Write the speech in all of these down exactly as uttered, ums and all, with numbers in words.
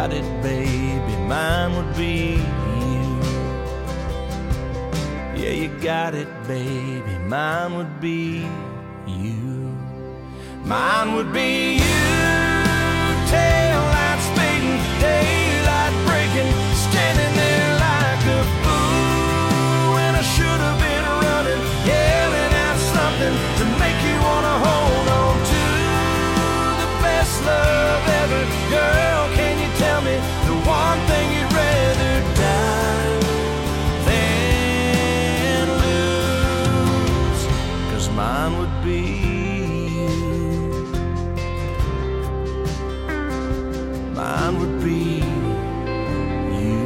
got it, baby, mine would be you. Yeah, you got it, baby, mine would be you. Mine would be you. Tail lights fading, daylight breaking, standing there like a fool when I should have been running, yelling out something to make you wanna hold on to the best love ever. Girl, can you tell me the one thing you'd rather die than lose? 'Cause mine would be mine would be you.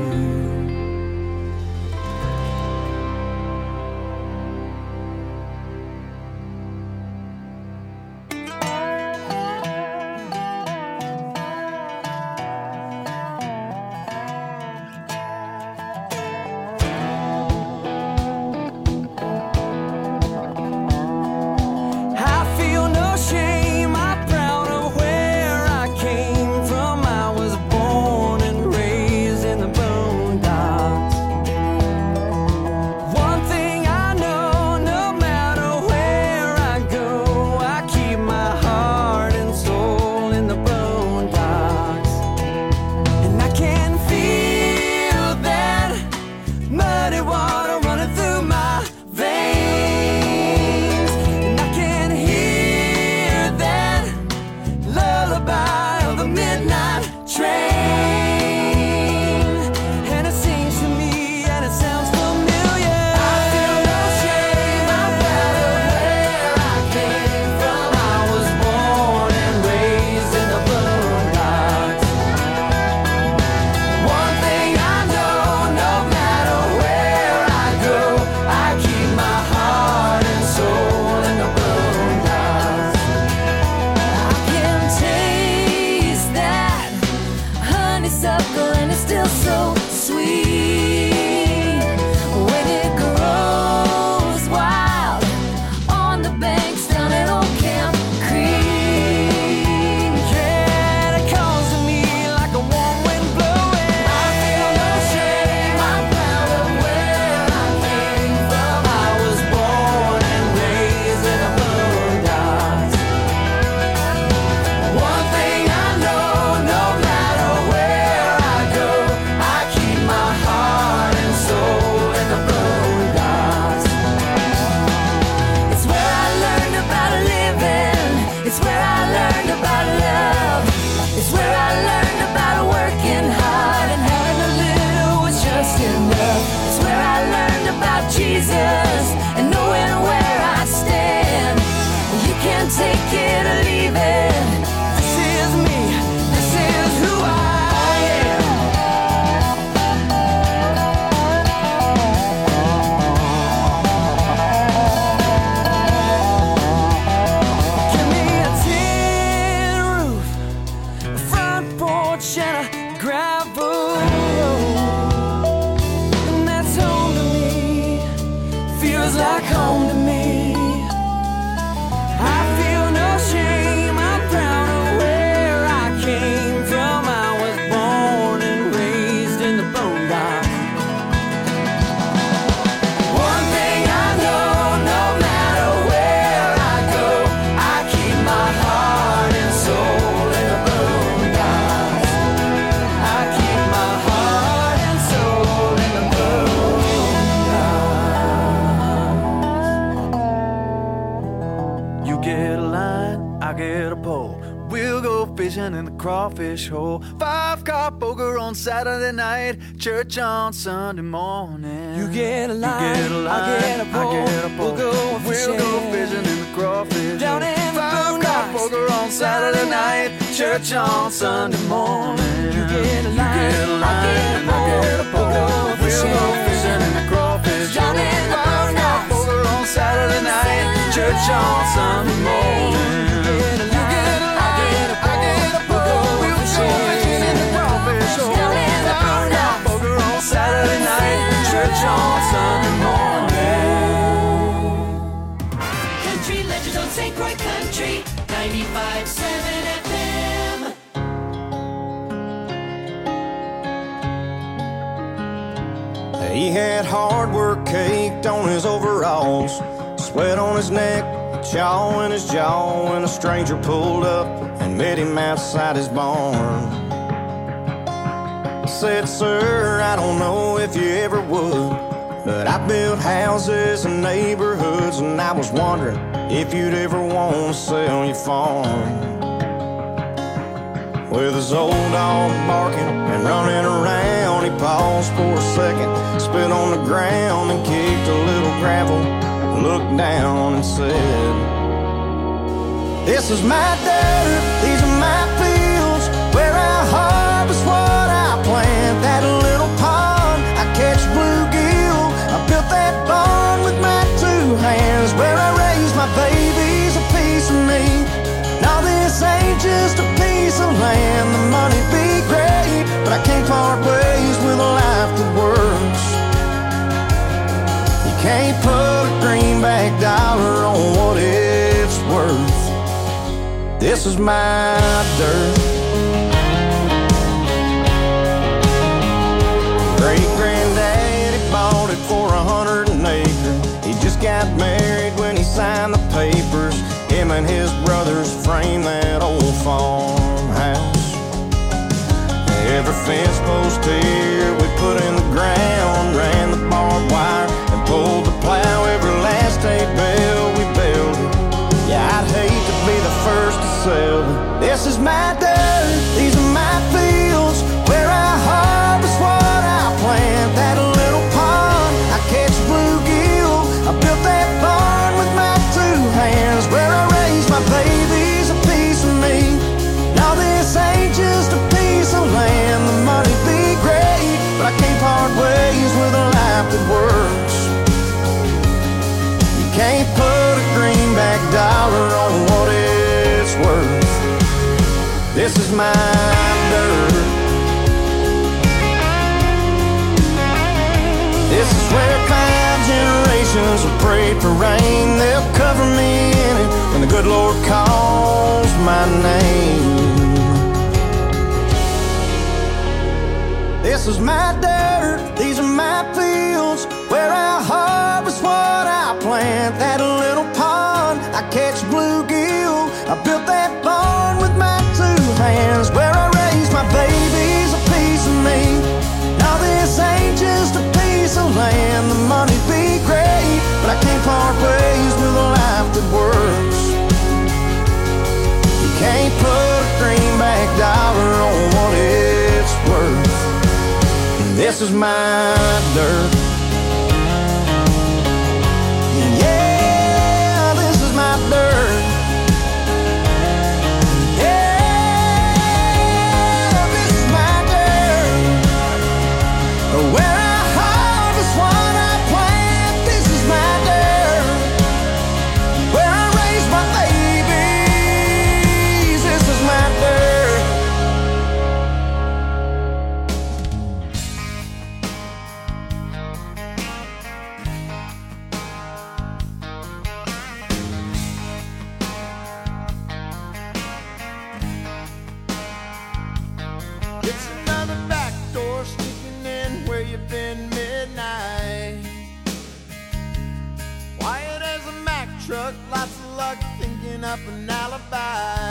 I feel no shame, I'm proud of where I came from. I was born and raised in the boondocks. One thing I know, no matter where I go, I keep my heart and soul in the boondocks. And I can feel that muddy water running through my veins. And I can hear that lullaby of the midnight train. And it sings to me and it sounds familiar. I feel no shame, I'm proud of where I came from. I was born and raised in the boondocks. One thing I know, no matter where I go, I keep my heart and soul in the boondocks. I can taste that honeysuckle and it's still so sweet when it grows wild on the banks down at Old Camp Creek. Yeah, it calls to me like a warm wind blowing. I feel no shame, I'm proud of where I came from. I was born and raised in the boondocks. One thing I know, no matter where I go, I keep my heart and soul in the boondocks. It's where I learned about living. It's where I learned about love. It's where I learned about working hard and having a little was just enough. It's where I learned about Jesus and knowing where I stand. You can't take it or leave it. This is me. This is who I am. Give me a tin roof, a front porch and a gravel road, and that's home to me. Feels like home to me. I feel no shame, I'm proud of where I came from. I was born and raised in the boondocks. One thing I know, no matter where I go, I keep my heart and soul in the boondocks. I keep my heart and soul in the boondocks. You get a line, I get a pole. We'll go fishing in the crawfish hole. Five car poker on Saturday night, church on Sunday morning. You get a line, you get a line, I get a pole. I get a pole. We'll go fishing, we'll go fishing in the crawfish down in the Five car poker on Saturday night, church on Sunday morning. You get a line, you get a line, I get a pole. I get a pole. We'll go fishing, we'll go fishing in the crawfish down in the Five car poker on Saturday night, church on Sunday morning. You get a line, I get a pole. I get a pole. We'll go fishing in the crawfish down in the Five car poker on Saturday night, church on Sunday morning. Country Legends on Saint Croix Country ninety-five point seven F M. He had hard work caked on his overalls, sweat on his neck, chaw in his jaw, when a stranger pulled up and met him outside his barn. Said, "Sir, I don't know if you ever would, but I built houses and neighborhoods, and I was wondering if you'd ever want to sell your farm." With his old dog barking and running around, he paused for a second, spit on the ground and kicked a little gravel, looked down and said, "This is my dirt, these are my fields, where I harvest what I plant. That little pond, I catch bluegill, I built that barn with my two hands, where I raise my babies, a piece of me. Now this ain't just a piece of land, the money'd be great, but I can't part ways with a life that works. You can't put a greenback dollar on what it's worth. This is my dirt." Great-granddaddy bought it for a hundred an acre. He just got married when he signed the papers. Him and his brothers framed that old farmhouse. Every fence post here we put in the ground, ran the barbed wire and pulled the plow. Every last hay bale we built. Yeah, I'd hate to be the first to sell it. This is my dirt, these are my fields, where I harvest what I plant. That little pond, I catch bluegill, I built that barn with my two hands, where I raise my babies, a piece of me. Now this ain't just a piece of land, the money'd be great, but I can't part ways with a life that works. You can't put a greenback dollar on what it's worth. This is my dirt. This is where five generations have prayed for rain. They'll cover me in it when the good Lord calls my name. This is my dirt, these are my fields, where I harvest what I plant. That little pond, I catch bluegill, I built that barn with my two hands, where I raise my babies, a piece of me. Now this ain't just a piece of land, the money'd be great, but I can't part ways with a life that works. You can't put a greenback dollar on what it's worth. This is my dirt. Yeah, this is my dirt. Yeah, this is my dirt. Where I harvest what I plant. This is my dirt. Where I raise my babies. This is my dirt. It's another back door sneaking in where you've been midnight. Quiet as a Mack truck, lots of luck thinking up an alibi.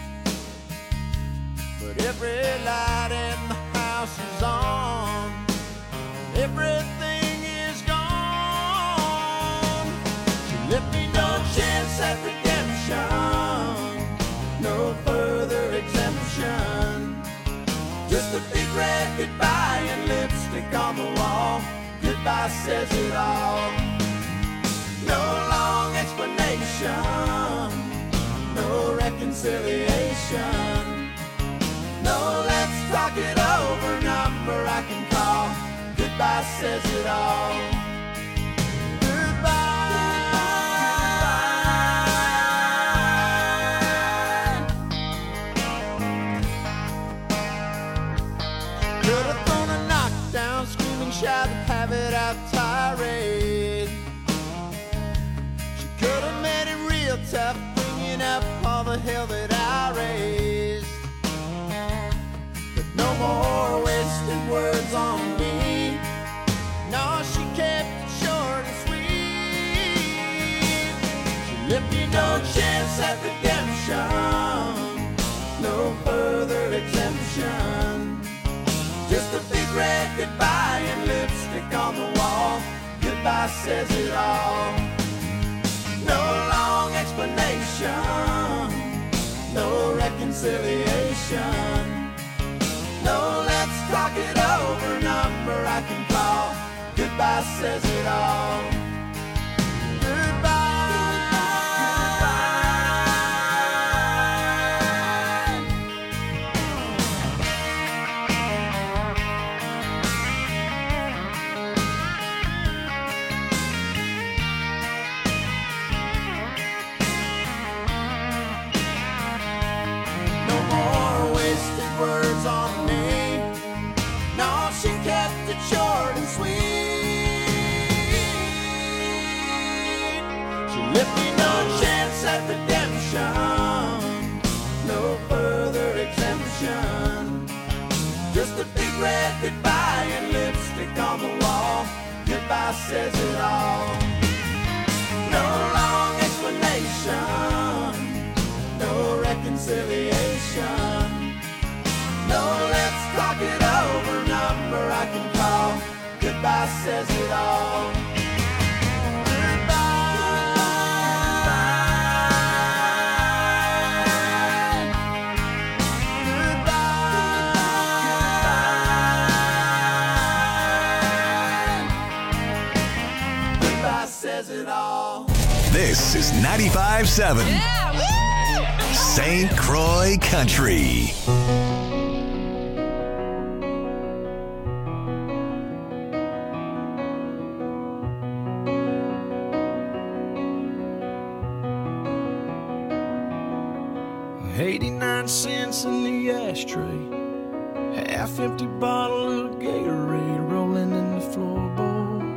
But every light in the house is on, everything is gone. She left me no chance at redemption, no further exemption. Just a big red goodbye and lipstick on the wall. Goodbye says it all. No long explanation, no reconciliation. No, let's talk it over, number I can call. Goodbye says it all. Shout, have it out tirade. She could have made it real tough, bringing up all the hell that I raised. But no more wasted words on me. No says it all. No long explanation, no reconciliation. No, let's talk it over, number I can call. Goodbye says it all. Red goodbye and lipstick on the wall. Goodbye says it all. No long explanation, no reconciliation. No, let's talk it over, number I can call. Goodbye says it all. This is ninety-five point seven yeah, Saint Croix Country. eighty-nine cents in the ashtray, half empty bottle of Gatorade rolling in the floorboard.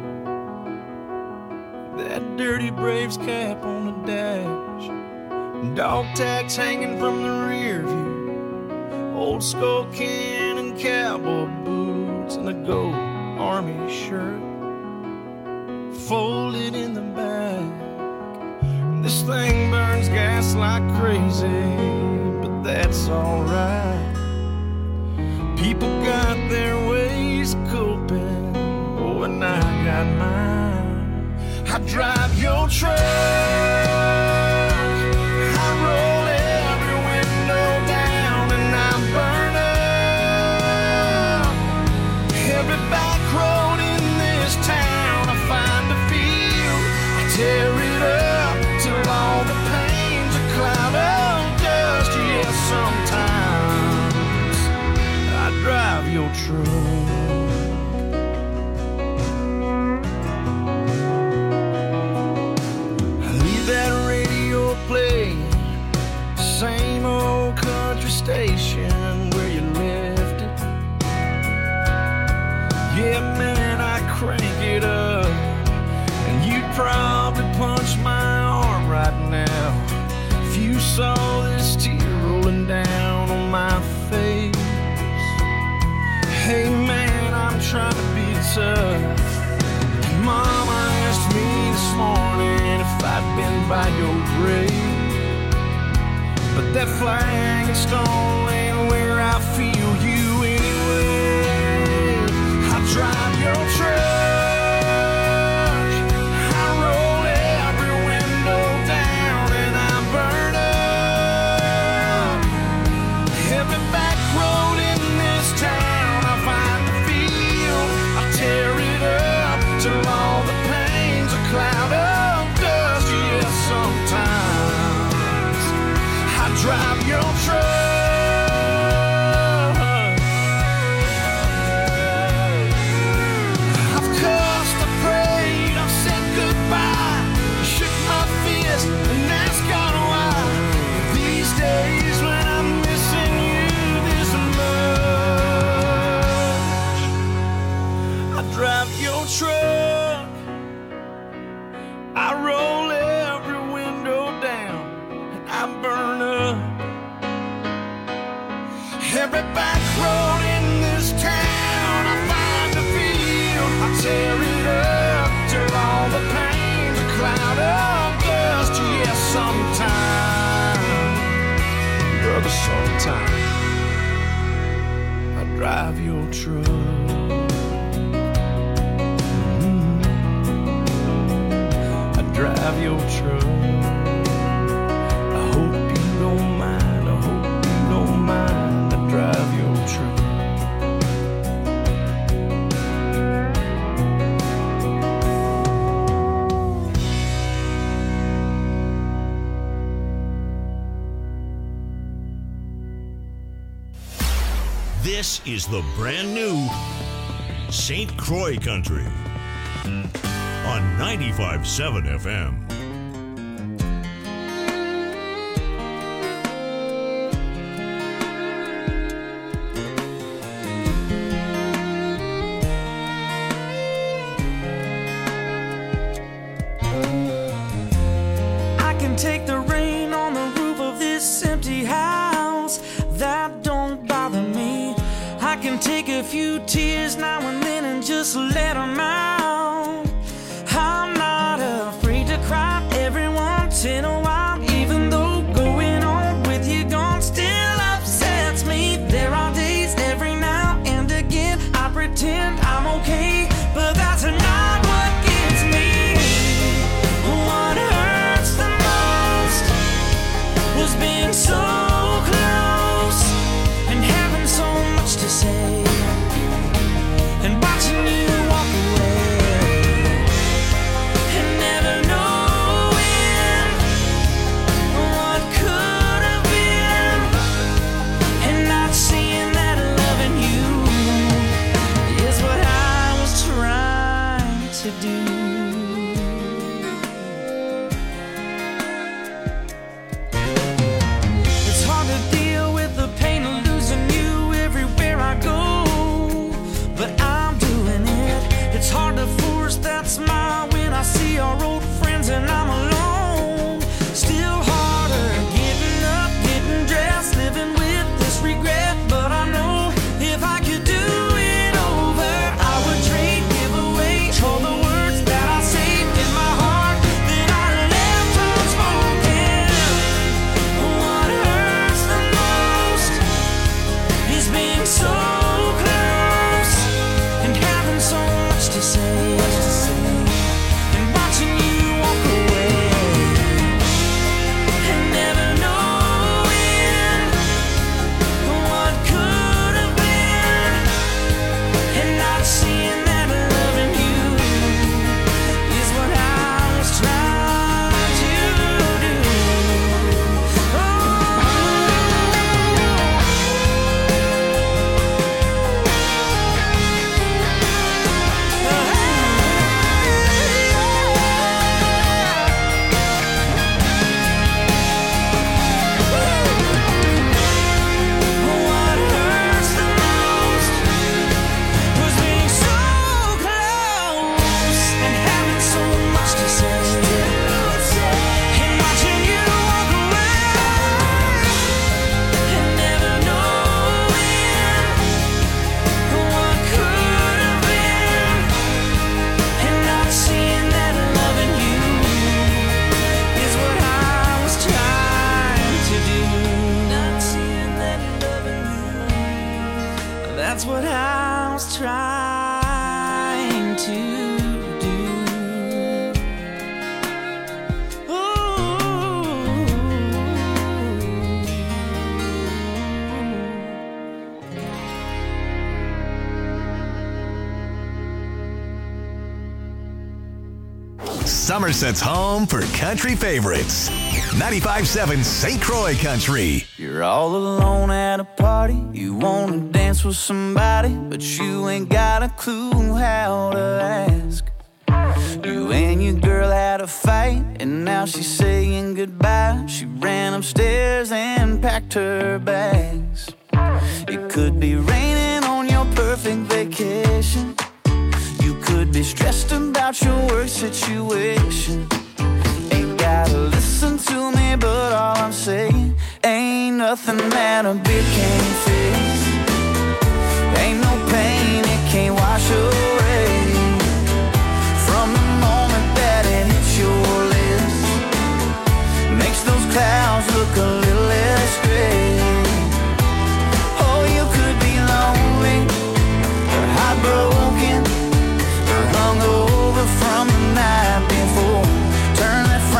That dirty Braves cap on the dash, dog tags hanging from the rear view, old skull can and cowboy boots, and a gold army shirt folded in the back. This thing burns gas like crazy, but that's alright. People got their ways of coping, oh, and I got mine. I drive your truck, I roll every window down, and I burn up every back road in this town. I find a field, I tear it up till all the pain's a cloud of dust. Yeah, sometimes I drive your truck. Same old country station where you left it. Yeah, man, I crank it up, and you'd probably punch my arm right now if you saw this tear rolling down on my face. Hey, man, I'm trying to be tough. Mama asked me this morning if I'd been by your grave, but that flag and stone ain't where I feel you anyway. I drive your truck, I roll every window down, and I burn up every back road in this town. I find the field, I tear it up till all the pain's a cloud of dust. Yeah, sometimes drive your truck. I've cussed, I prayed, I've said goodbye, shook my fist and asked God why. These days when I'm missing you this much, I drive your truck, I roll every window down, and I burn up every back road in this town. I find a field, I tear it up till all the pain's a cloud of dust. Yeah, sometime, brother, sometime I drive your truck. Mm-hmm. your truck. I hope you don't mind, I hope you don't mind, I drive your truck. This is the brand new Saint Croix Country on ninety-five point seven F M. I can take the rain on the roof of this empty house. That don't bother me. I can take a few tears now and then and just let them out. I'm not afraid to cry every once in a while, even though going on with you gone still upsets me. There are days every now and again I pretend I'm okay, but that's not what gets me. What hurts the most was being so close and having so much to say and watching you walk away and never knowing what could have been and not seeing that loving you is what I was trying to do. It's hard to deal with the pain of losing you everywhere I go, but I'm doing it. It's hard to force that smile when I see our old friends and I'm alone. Still harder getting up, getting dressed, living with this regret, but I know if I could do it over, I would trade, give away all the words that I saved in my heart that I left unspoken. What hurts the most is being so close and having so much to say and watching you walk away and never knowing what could have been and not seeing that loving you is what I was trying to do. What hurts the most was being so close and having so much to say and watching you walk away and never knowing what could have been and not seeing that loving you is what I was trying to do. Not seeing that loving you, that's what I was trying to do. Somerset's home for country favorites. ninety-five point seven Saint Croix Country. You're all alone at a party. You wanna dance with somebody, but you ain't got a clue how to ask. You and your girl had a fight, and now she's saying goodbye. She ran upstairs and packed her bags. It could be raining on your perfect vacation. You could be stressed about your work situation. Ain't gotta listen to me, but all I'm saying ain't nothing that a beer can't fix. Ain't no pain it can't wash away from the moment that it hits your lips. Makes those clouds look a little less gray. Oh, you could be lonely or heartbroken or hungover from the night before. Turn that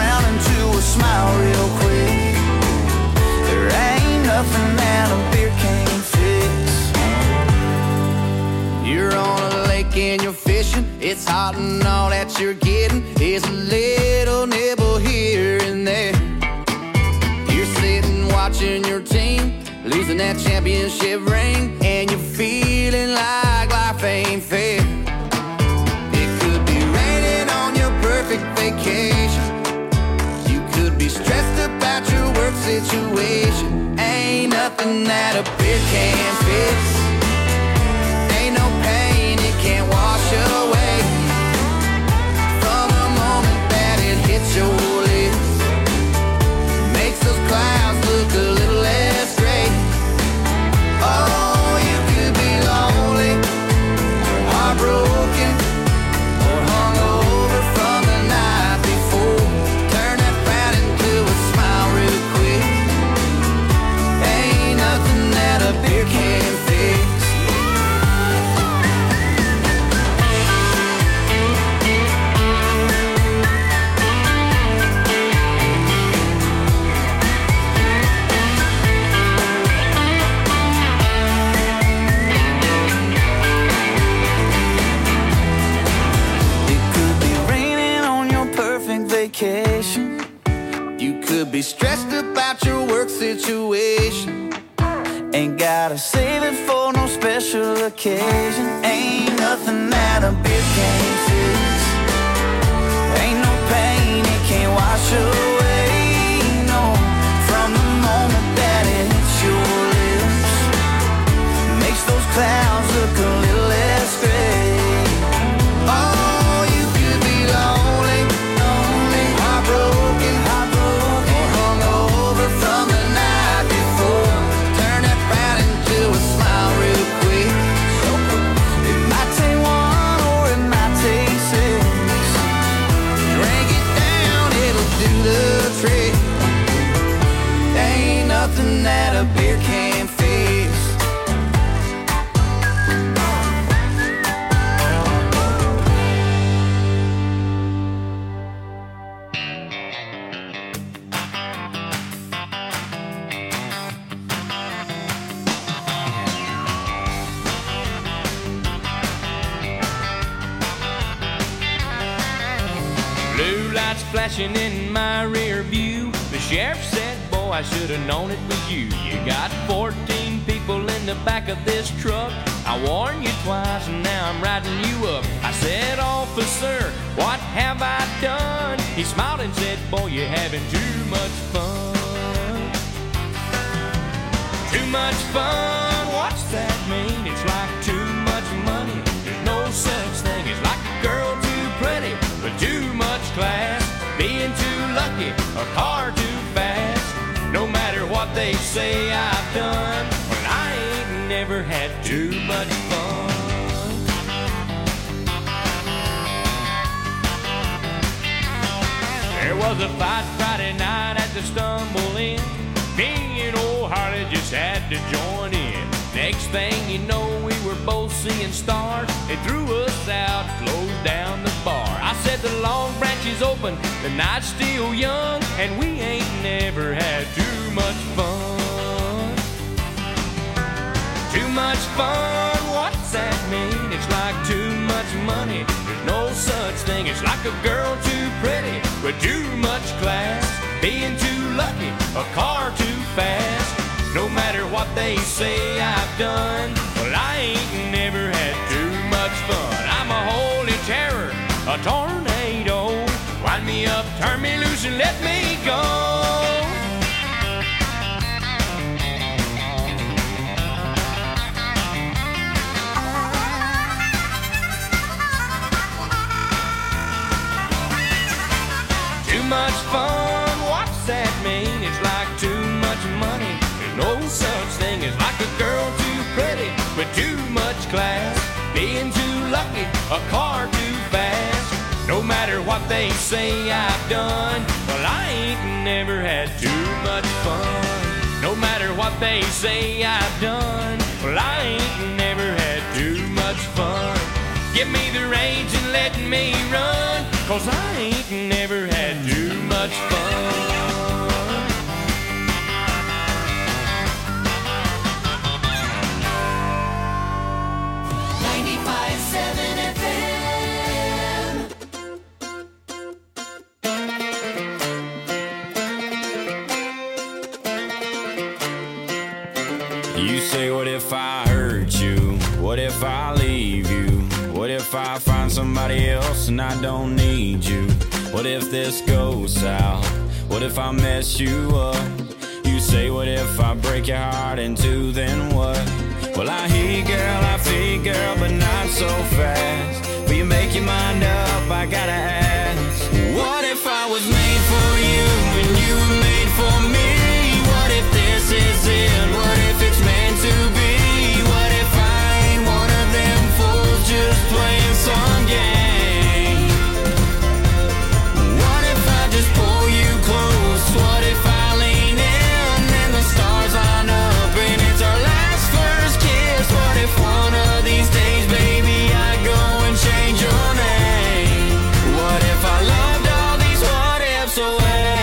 and you're fishing. It's hot and all that you're getting is a little nibble here and there. You're sitting watching your team losing that championship ring, and you're feeling like life ain't fair. It could be raining on your perfect vacation. You could be stressed about your work situation. Ain't nothing that a beer can't fix. Ain't no pain it can't wash away. From the moment that it hits your lips, makes those clouds look a little less gray. Oh, you could be lonely, or heartbroken, or hungover from the night before. Turn that frown into a smile real quick. Ain't nothing that a beer can't fix. Vacation. You could be stressed about your work situation. Ain't gotta save it for no special occasion. Ain't nothing that a beer can't fix. Ain't no pain it can't wash away. No, from the moment that it hits your lips, makes those clouds look a little less gray. Oh, you could be lonely, broken, heartbroken, or hungover from the night before. Turn that frown into a smile real quick. It might take one or it might take six. Drink it down, it'll do the trick. Ain't nothing that a beer can't fix. Flashing in my rear view, the sheriff said, boy, I should have known it was you. You got fourteen people in the back of this truck. I warned you twice and now I'm riding you up. I said, officer, what have I done? He smiled and said, boy, you're having too much fun. Too much fun, what's that mean? It's like too much money. There's no such thing as like a girl too pretty with too much class. Being too lucky, a car too fast. No matter what they say I've done, well, I ain't never had too much fun. There was a fight Friday night at the Stumble Inn. Me and old Harley just had to join in. Next thing you know, we were both seeing stars. They threw us out, closed down the bar. I said the Long Branch is open, the night's still young, and we ain't never had too much fun. Too much fun, what's that mean? It's like too much money. There's no such thing. It's like a girl too pretty with too much class. Being too lucky, a car too fast. No matter what they say I've done, well, I ain't never had too much fun. I'm a holy terror, a tornado. Wind me up, turn me loose, and let me go. Too much fun, what's that mean? It's like too much money. There's no such thing as like a girl too pretty with too much class. Being too lucky, a car too fast. No matter what they say I've done, well, I ain't never had too much fun. No matter what they say I've done, well, I ain't never had too much fun. Give me the reins and let me run, 'cause I ain't never had too much fun. ninety-five seven F What if I leave you? What if I find somebody else and I don't need you? What if this goes south? What if I mess you up? You say, what if I break your heart in two, then what? Well, I hear you, girl, I feel you, girl, but not so fast. Will you make your mind up? I gotta ask. What if I was made for you and you were made for me? What if this is it? What if it's meant to be? What if I ain't one of them fools just playing some game? What if I just pull you close? What if I lean in and the stars line up and it's our last first kiss? What if one of these days, baby, I go and change your name? What if I loved all these what ifs away?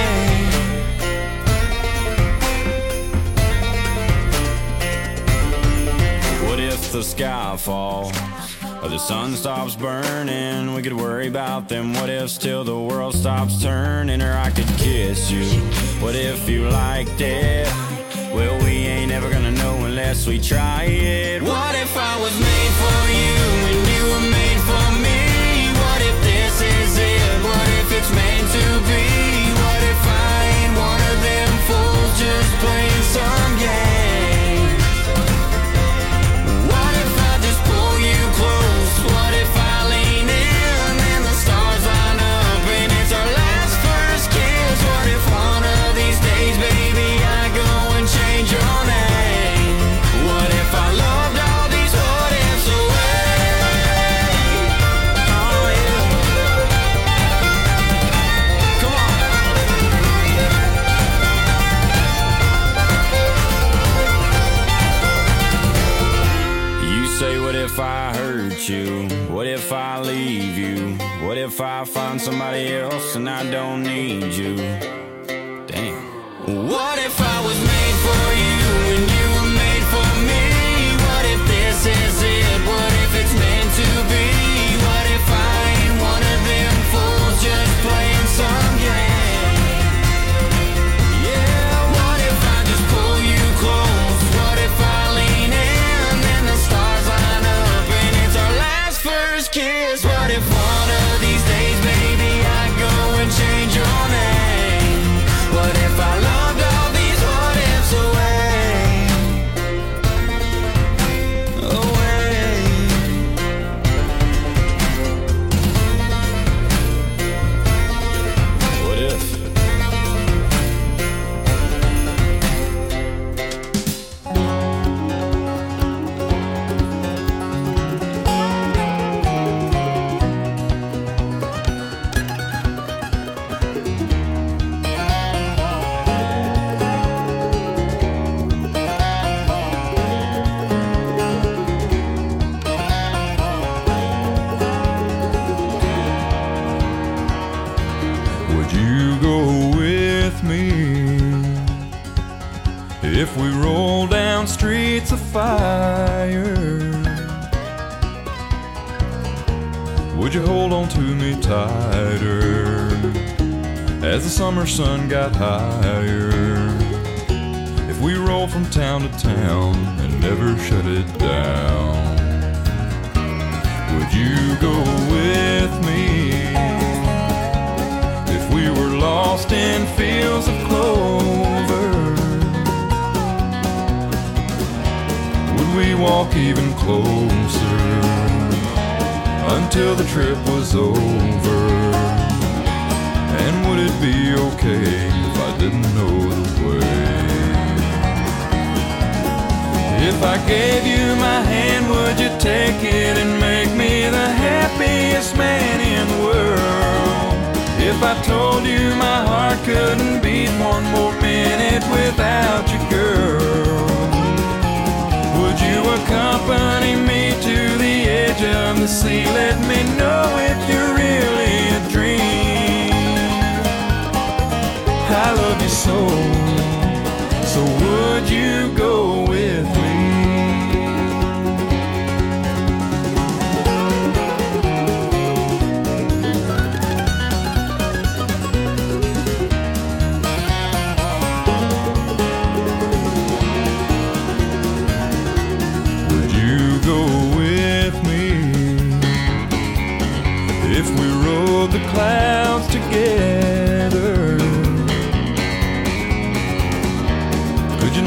What if the sky falls or the sun stops burning? We could worry about them what ifs till the world stops turning. Or I could kiss you. What if you liked it? Well, we ain't ever gonna know unless we try it. What if I was made for you and you were made for me? What if this is it? What if it's meant to be? What if I ain't one of them fools just playing some game? What if I just pull you close? What if I lean in and the stars line up and it's our last first kiss? What if one of these days, baby, I go and change your name? What if I loved all these what ifs away? Oh yeah. Come on. You say, what if I hurt you? What if I leave you? What if I find somebody else and I don't need you? Damn. What if I was made for you and you were made for me? What if this is it? What if it's meant to be? What if I ain't one of them fools just playing some game? Yeah, what if I just pull you close? What if I lean in and the stars line up and it's our last first kiss? What if one of these days, baby, I go and change your name? What if I loved all these what ifs away? Away. What if? Would you go with me if we roll down streets of fire? Would you hold on to me tighter as the summer sun got higher? If we roll from town to town and never shut it down, would you go with me? If we were lost in fields of clover, would we walk even closer until the trip was over? And would it be okay if I didn't know the way? If I gave you my hand, would you take it and make me the happiest man in the world? If I told you my heart couldn't beat one more minute without you, girl, would you accompany me to the edge of the sea? Let me know if you're really a dream. I love you so, so would you go with me?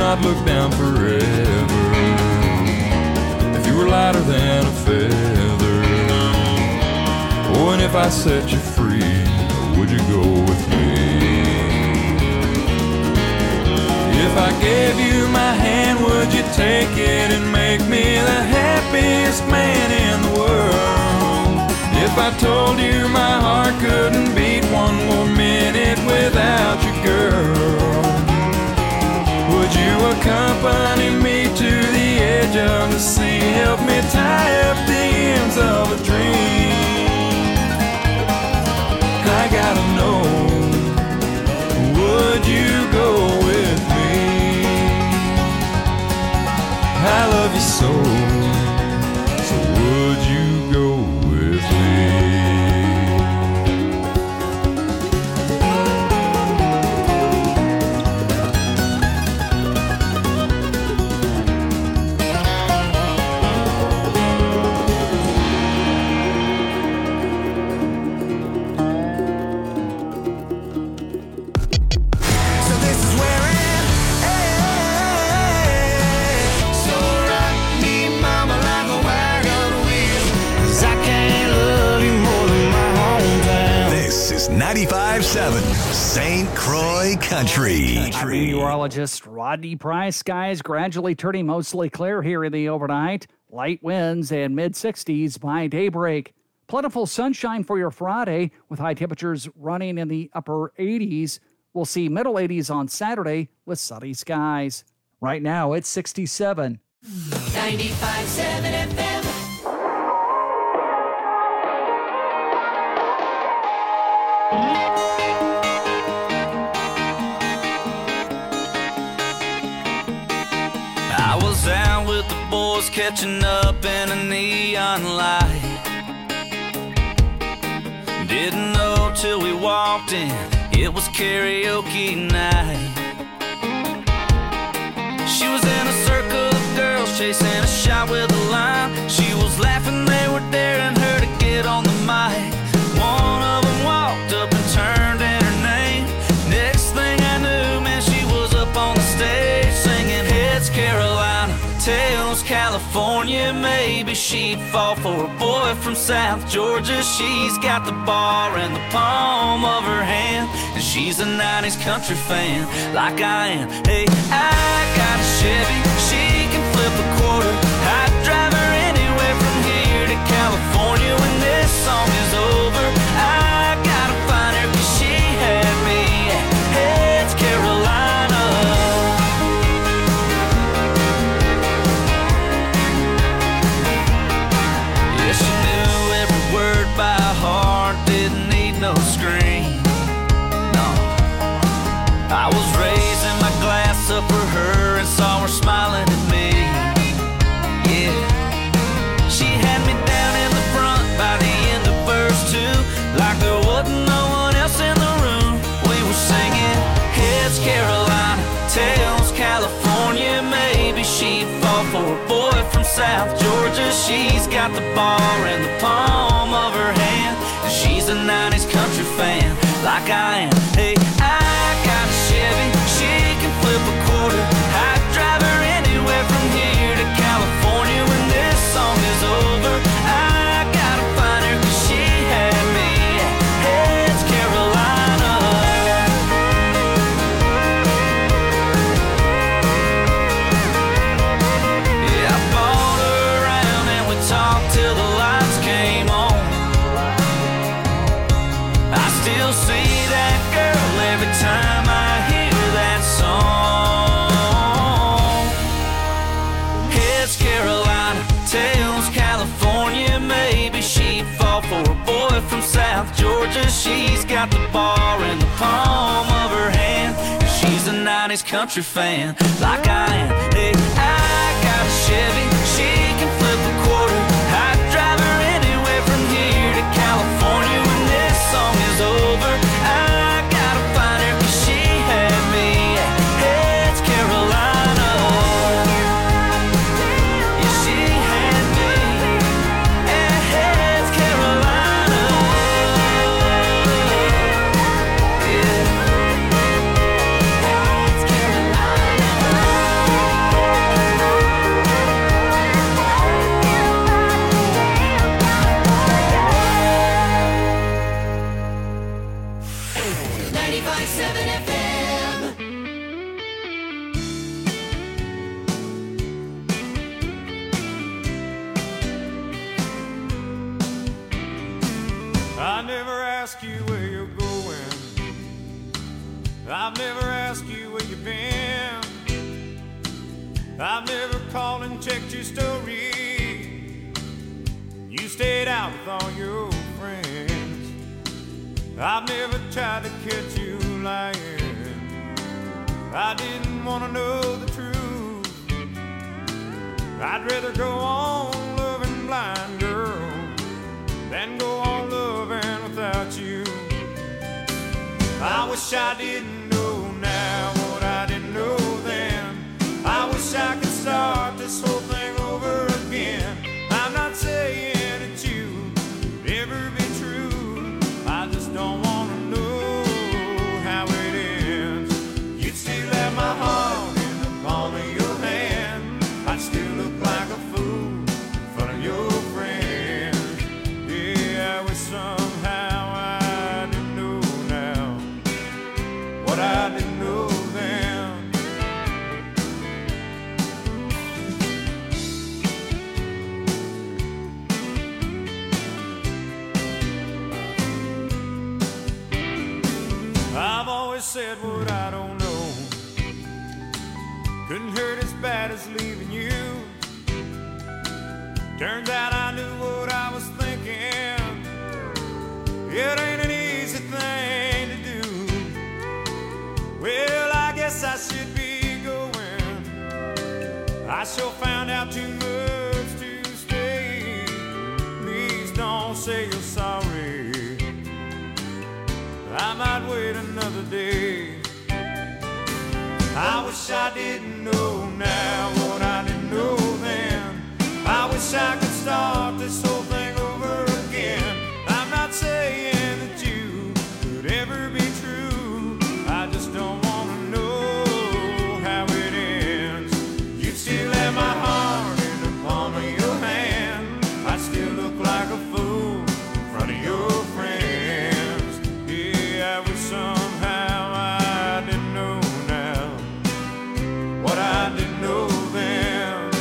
not look down forever. If you were lighter than a feather, oh, and if I set you free, would you go with me? If I gave you my hand, would you take it and make me the happiest man in the world? If I told you my heart couldn't beat one more minute without you, girl, would you accompany me to the edge of the sea? Help me tie up the ends of a dream. I gotta know, would you go with me? I love you so, so would you go with me? ninety-five seven Saint Croix Country. I'm meteorologist Rodney Price. Skies gradually turning mostly clear here in the overnight. Light winds and mid sixties by daybreak. Plentiful sunshine for your Friday with high temperatures running in the upper eighties. We'll see middle eighties on Saturday with sunny skies. Right now it's sixty-seven. ninety-five seven F M. I was out with the boys catching up in a neon light. Didn't know till we walked in, it was karaoke night. She was in a circle of girls chasing a shot with a line. She was laughing, they were daring her to get on the mic. One of them walked up and turned in her name. Next thing I knew, man, she was up on the stage singing Heads Carolina, Tails California. Maybe she'd fall for a boy from South Georgia. She's got the bar in the palm of her hand, and she's a nineties country fan like I am. Hey, I got a Chevy, she can flip a quarter. I'd drive her anywhere from here to California. When this song is over, I gotta find her, 'cause she had me at Heads Carolina. Yeah, she knew every word by heart, didn't need no screen. No, I was raising my glass up for her and saw her smiling at me. Yeah, she had me down in the front by the end of verse two, like there wasn't no one else in the room. We were singing Heads Carolina, Tails California. Maybe she'd fall for a boy from South Georgia. She's got the bar in the palm of her hand, and she's a nineties country fan like I am. Hey, I got a Chevy, she can flip a quarter. I'd drive her anywhere from here to California. When this song is over, I gotta find her, 'cause she had me at Heads Carolina. Yeah, I bought her around and we talked till the lights came on. I still see that girl every time I hear that song. Heads Carolina, Tails California. Maybe she'd fall for a boy from South Georgia. She's got the bar in the palm of her hand, and she's a nineties country fan like I am. Hey, I got a Chevy, she can flip a quarter. I'd drive her anywhere from here to California. When this song is over, I gotta find her, 'cause she had me at Heads Carolina. Yeah, she had me at Heads Carolina. Yeah. Heads Carolina. I never ask you where you're going. I've never asked you where you've been. I've never called and checked your story. You stayed out with all your friends. I've never tried to catch you lying. I didn't want to know the truth. I'd rather go on loving blind, girl, than go on loving without you. I wish I didn't know now what I didn't know then. I wish I could start this whole thing over again. I'm not saying that you could ever be true. I just don't want to know how it ends. You'd still have my heart in the palm of your hand. I'd still look like a fool in front of your friends. Yeah, I wish somehow I didn't know now what I didn't know then. I've always said what I don't know. Couldn't hurt as bad as leaving you. Turns out I knew what I was thinking. It ain't an easy thing to do. Well, I guess I should be going. I sure found out too much to stay. Please don't say you're sorry. I might wait another day. I wish I didn't know now what I didn't know then. I wish I could start this whole thing over again. I'm not saying that you could ever be true. I just don't want to know how it ends. You'd still have my heart in the palm of your hand. I'd still look like a fool in front of your friends. Yeah, I wish somehow I didn't know now what I didn't know then.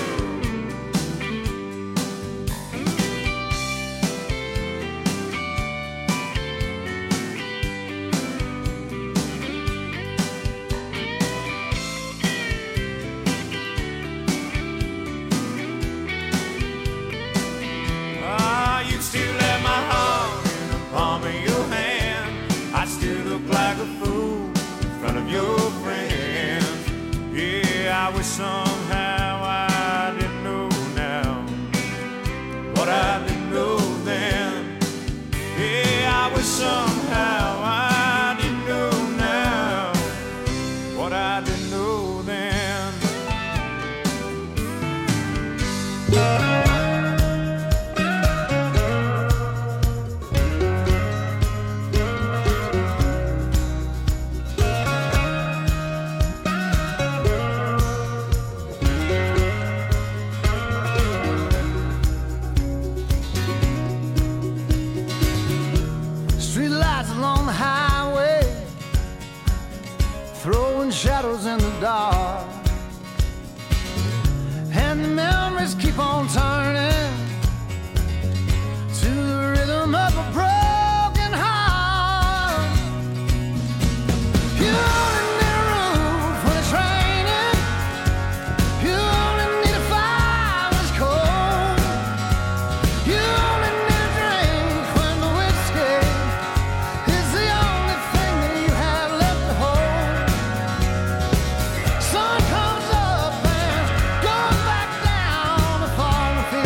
Ah, you'd still have my heart in the palm of your hand. I still look like a fool in front of your friends. Yeah, I wish somehow I didn't know now what I didn't know then. Yeah, I wish somehow I didn't know now what I didn't know then. Street lights along the highway, throwing shadows in the dark, and the memories keep on turning to the rhythm of a broken heart. You only need a roof when it's raining. You only need a fire when it's cold. You only need a drink when the whiskey is the only thing that you have left to hold. Sun comes up and goes back down to fall with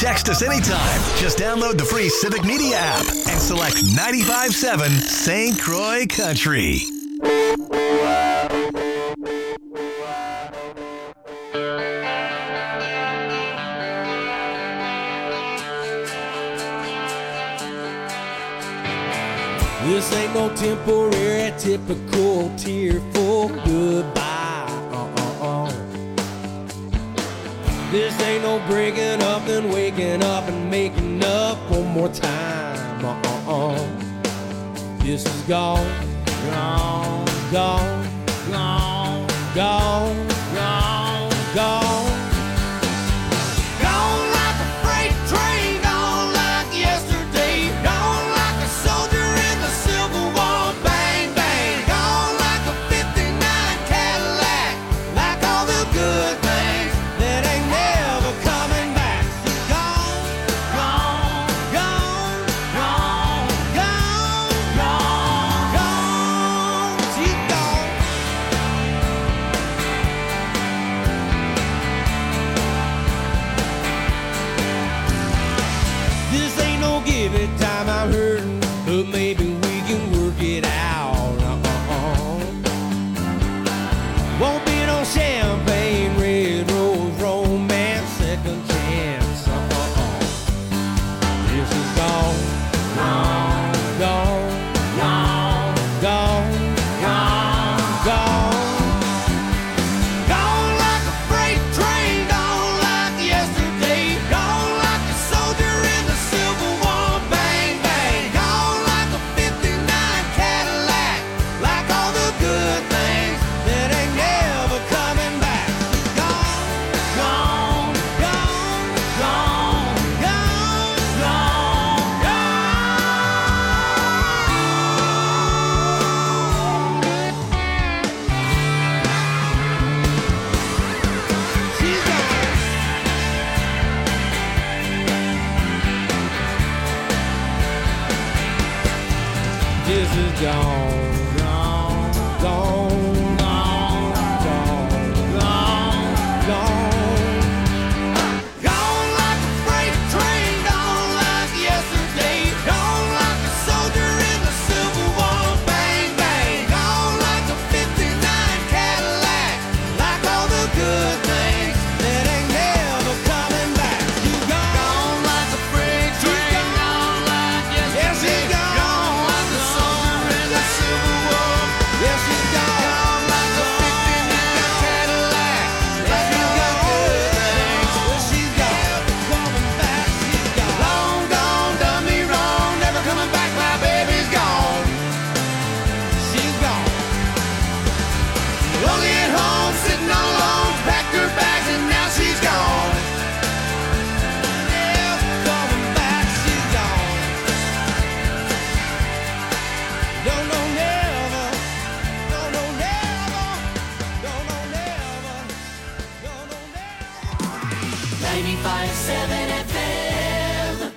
Text us anytime. Just download the free Civic Media app and select ninety-five point seven Saint Croix Country. This ain't no temporary, typical, tearful goodbye. Uh-uh-uh. This ain't no breaking up, then waking up and making up one more time. Uh-uh-uh. This is gone, gone, gone, gone, gone, gone, gone. Gone like a freight train, gone like yesterday, gone like a soldier in the Civil War. Bang, bang, gone like a fifty-nine Cadillac, like all the good things that ain't never coming back. Gone, gone, gone, gone, gone, gone, gone. She's gone. This ain't no give it time, I'm hurting, but maybe we can work it out. Uh-uh-uh. Won't be no champagne, red rose, romance, second chance. Uh-uh-uh. This is gone, gone, gone, gone, gone, gone, gone. Gone like a freight train, gone like yesterday, gone like a soldier in the Civil War. Bang, bang, gone like a fifty-nine Cadillac, like all the good things that ain't never coming back. Gone, gone, gone, gone, gone, gone, gone. She's gone. This is gone, gone, gone, gone, gone, gone, gone. Gone like a freight train, gone like yesterday, gone like a soldier in the Civil War. Bang, bang, gone like a fifty-nine Cadillac, like all the good things that ain't never coming back. She's gone, gone like a freight train, gone like yesterday, gone like a soldier in the Civil War. Yeah, she's gone, gone like a fifty-nine Cadillac, like all the good things. Well, she's gone, coming back. She's gone, long gone, done me wrong, never coming back. My baby's gone. She's gone. Lonely at home, sitting all alone, packed her bags and now she's gone. Never coming back. She's gone. No, no, never. No, no, never. No, no, never. No, no, never. ninety-five point seven F M.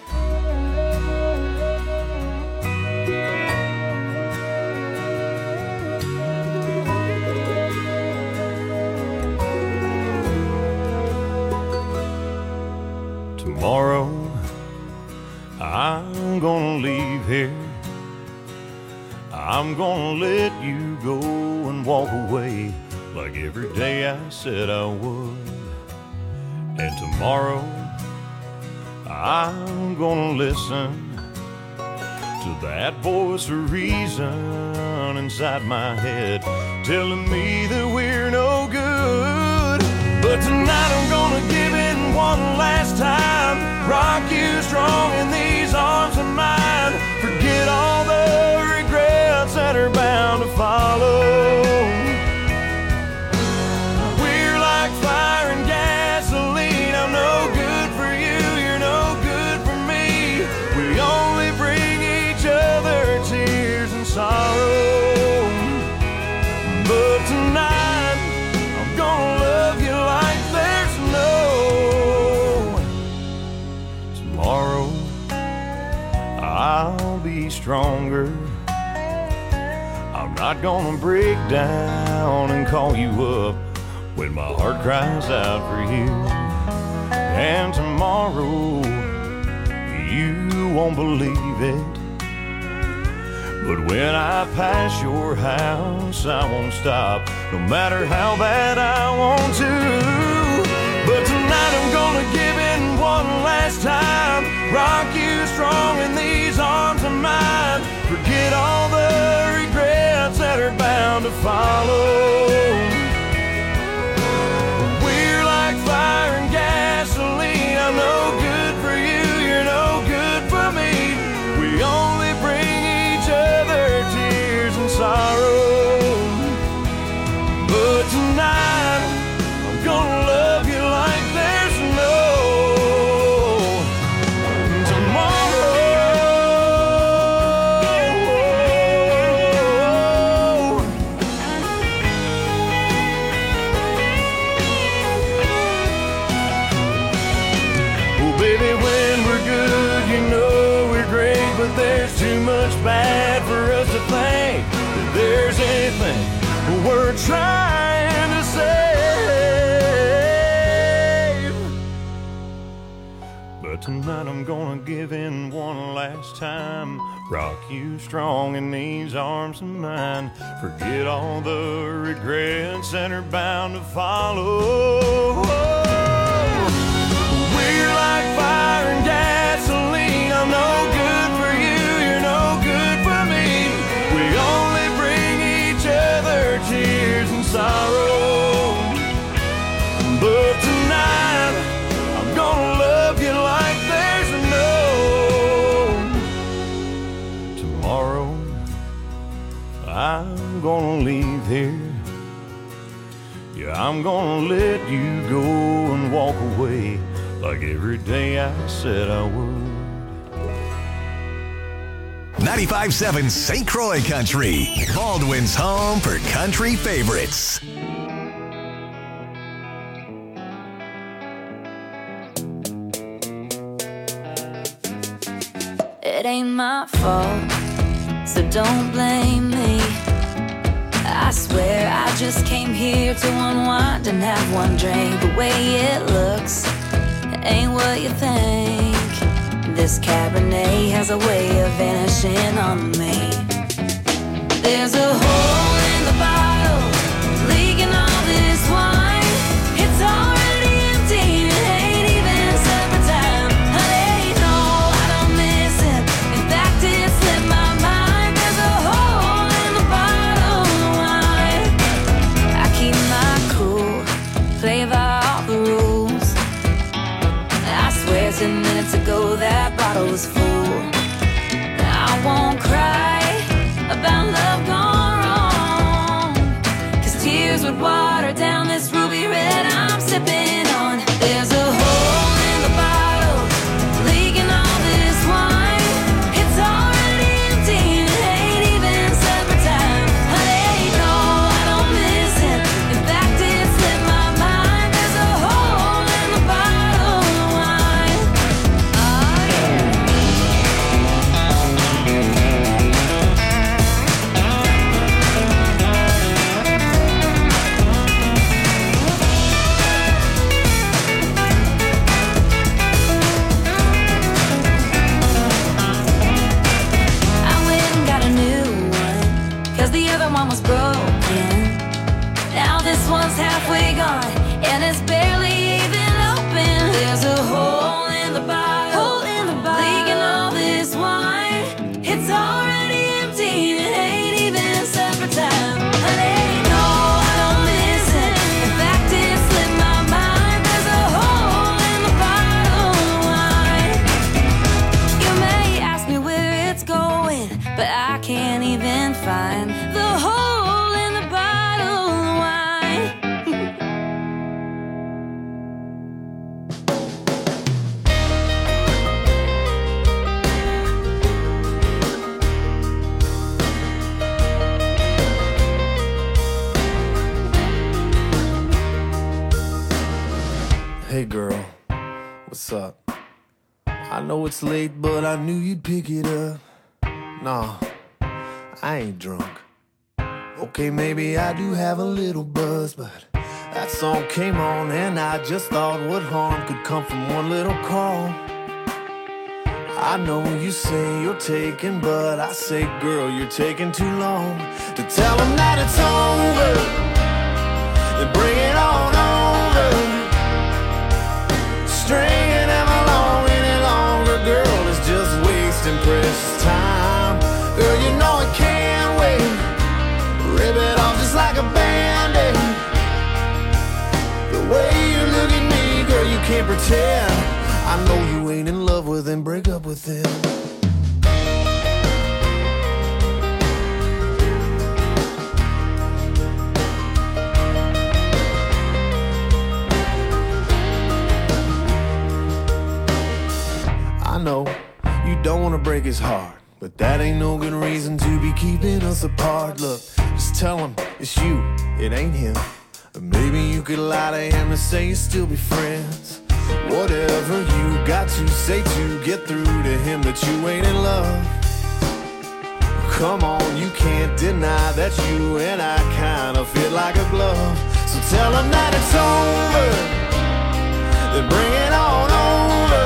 Tomorrow, I'm gonna leave here. I'm gonna let you go and walk away like every day I said I would. And tomorrow, I'm gonna listen to that voice of reason inside my head telling me that we're no good. But tonight I'm gonna give it one last time, rock you strong in these arms of mine, forget all the regrets that are bound to follow. We're like fire and gasoline, I'm no good for you, you're no good for me. We only bring each other tears and sorrow. But tonight I'm gonna love you like there's no tomorrow. I'll be stronger. I'm not gonna break down and call you up when my heart cries out for you. And tomorrow, you won't believe it, but when I pass your house, I won't stop, no matter how bad I want to. But tonight I'm gonna give in one last time, rock you strong in these arms of mine, forget all the regrets that are bound to follow. We're like fire and gasoline, I'm no good for you, you're no good for me. We only bring each other tears and sorrow. But tonight I'm gonna love you like there's no tomorrow. Oh baby, when we're good, you know we're great, but there's too much bad for us to think that there's anything we're trying to save. But tonight I'm gonna give in one last time, rock you strong in these arms of mine, forget all the regrets that are bound to follow. We're like fire and gasoline, I'm no good for you, you're no good for me. We only bring each other tears and sorrow. But tonight I'm gonna love you like there's no tomorrow. I'm gonna leave here, yeah, I'm gonna let you go and walk away like every day I said I would. ninety-five point seven Saint Croix Country, Baldwin's home for country favorites. It ain't my fault, so don't blame me. I swear I just came here to unwind and have one drink. The way it looks ain't what you think. This Cabernet has a way of vanishing on me. There's a hole in the bottle, leaking all this wine. It's already empty, it ain't even supper time. Honey, no, I don't miss it. In fact, it slipped my mind. There's a hole in the bottle of wine. I keep my cool, play by all the rules. I swear ten minutes ago that bottle was full. I won't cry about love gone wrong, 'cause tears would water down this ruby red I'm sipping on. There's a hole in the bottle, leaking all this wine. It's already empty, it ain't even supper time. Honey, no, I don't miss it. In fact, it slipped my mind. There's a hole in the bottle of wine. Oh yeah. I went and got a new one, 'cause the other one was broken. Now this one's halfway gone, and it's barely even open. There's a hole in the bottle, hole in the bottle, leaking all this wine. It's already empty, it ain't even supper time. Honey, no, I don't miss it. In fact, it slipped my mind. There's a hole in the bottle of wine. You may ask me where it's going, but I can't even find the hole in the bottle of wine. Hey girl, what's up? I know it's late, but I knew you'd pick it up. Nah, I ain't drunk. Okay, maybe I do have a little buzz, but That song came on and I just thought what harm could come from one little call. I know you say you're taking, but I say, girl, you're taking too long to tell them that it's over. Then bring it on over. Stringing them along any longer, girl, is just wasting precious time. Girl, you know it can't wait. Rip it off just like a band-aid. The way you look at me, girl, you can't pretend. I know you ain't in love with him, break up with him. I know you don't wanna break his heart, but that ain't no good reason to be keeping us apart. Look, just tell him it's you, it ain't him. Or maybe you could lie to him and say you still be friends. Whatever you got to say to get through to him that you ain't in love. Come on, you can't deny that you and I kinda fit like a glove. So tell him that it's over, then bring it on over.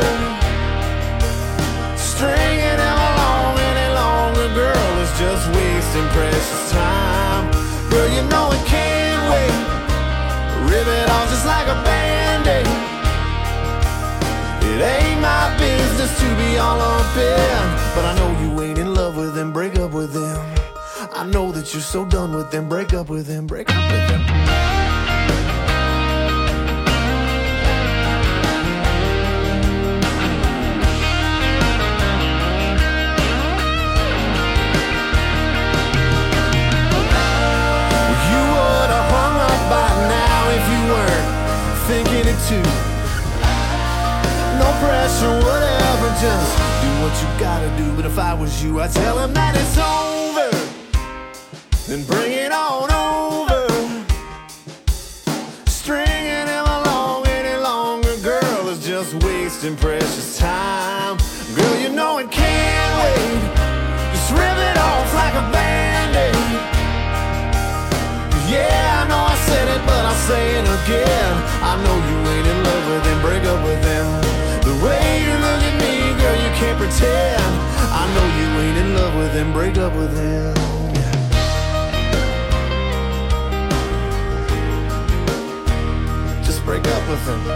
Stringing him along any longer, girl, is just wasting precious time. Girl, you know it can't wait. Rip it off just like a band-aid. It ain't my business to be all up in, but I know you ain't in love with him, break up with him. I know that you're so done with him, break up with him, break up with him. You would have hung up by now if you weren't thinking it too. No pressure, whatever, just do what you gotta do. But if I was you, I'd tell him that it's over, then bring it on over. Stringing him along any longer, girl, is just wasting precious time. Girl, you know it can't wait. Just rip it off like a band-aid. Yeah, I know I said it, but I'll say it again. I know you ain't in love with him, break up with him. The way you look at me, girl, you can't pretend. I know you ain't in love with him, break up with him. Just break up with him.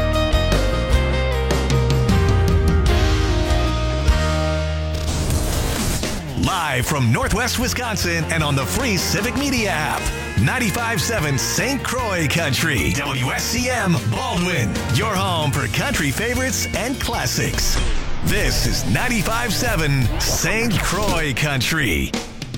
Live from Northwest Wisconsin and on the free Civic Media app. ninety-five point seven Saint Croix Country. W S C M Baldwin. Your home for country favorites and classics. This is ninety-five point seven Saint Croix Country.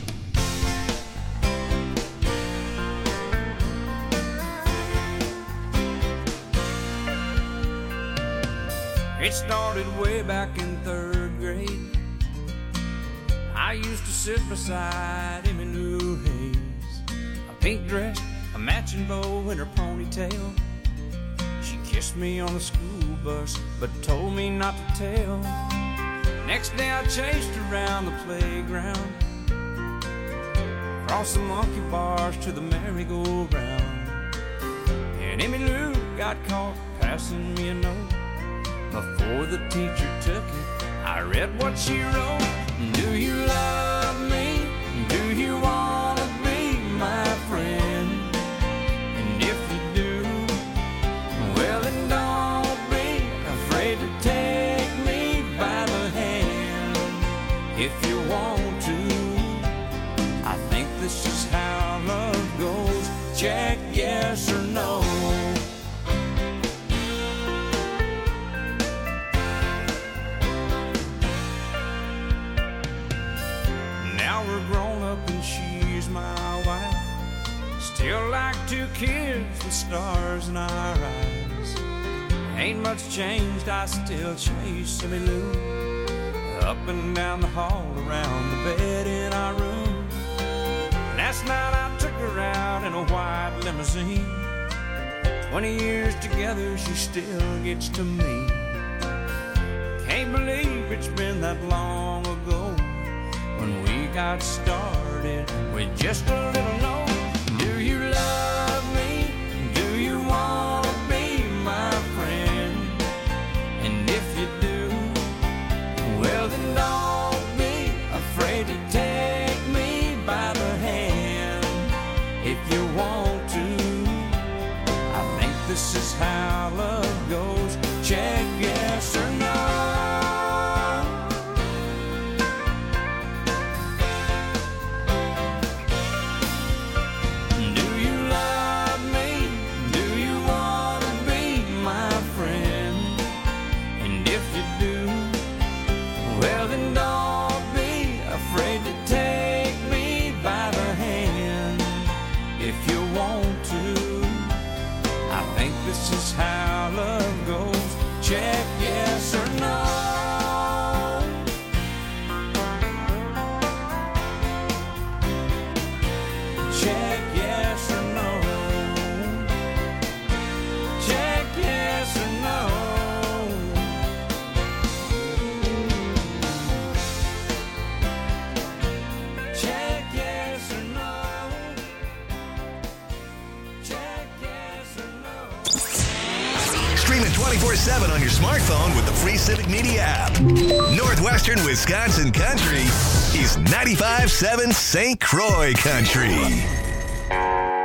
It started way back in third grade. I used to sit beside him in Lou Hayes, a pink dress, a matching bow in her ponytail. She kissed me on the school bus, but told me not to tell. Next day I chased her around the playground, across the monkey bars to the merry-go-round. And Emmy Lou got caught passing me a note. Before the teacher took it, I read what she wrote. Do you love me? Do you want to be my friend? And if you do, well then don't be afraid to take me by the hand. If you want to, I think this is how love goes. Check yes or no. Still like two kids with stars in our eyes. Ain't much changed, I still chase Emmy Lou up and down the hall, around the bed in our room. Last night I took her out in a white limousine. Twenty years together, she still gets to me. Can't believe it's been that long ago when we got started with just a little note. Do you love me? Do you this is how love goes. Check yes or no. Do you love me? Do you want to be my friend? And if you do, well then don't be afraid to take me by the hand if you want to. I think this is how love goes. Check yes or no. Check yes or no. Check yes or no. Check yes or no. Check yes or no. Stream it twenty-four seven on your smartphone with the free Civic Media app. Northwestern Wisconsin Country is ninety-five point seven Saint Croix Country.